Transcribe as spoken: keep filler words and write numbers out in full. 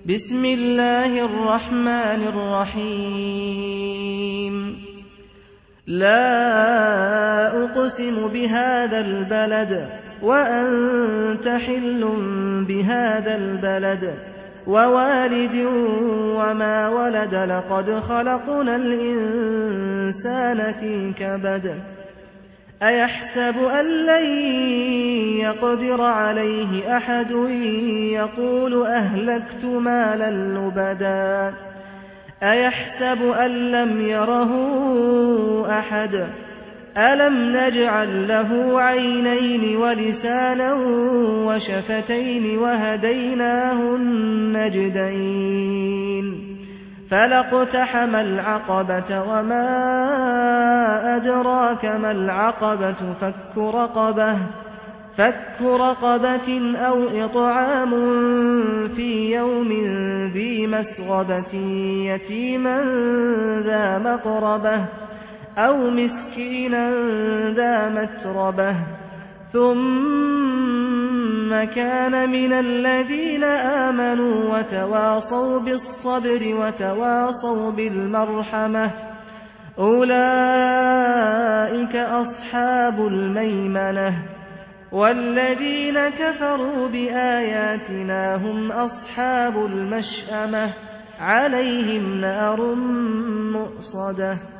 بسم الله الرحمن الرحيم لا أقسم بهذا البلد وأنت حل بهذا البلد ووالد وما ولد لقد خلقنا الإنسان في كبد أيحسب أن لن يقدر عليه أحد يقول أهلكت مالا لبدا أيحسب أن لم يره أحد ألم نجعل له عينين ولسانا وشفتين وهديناه النجدين فلاقتحم العقبة وما أدراك ما العقبة فك رقبة فك رقبة أو إطعام في يوم ذي مسغبة يتيما ذا مقربة أو مسكينا ذا متربة ثم كان من الذين آمنوا وتواصوا بالصبر وتواصوا بالمرحمة أولئك أصحاب الميمنة والذين كفروا بآياتنا هم أصحاب المشأمة عليهم نار مؤصدة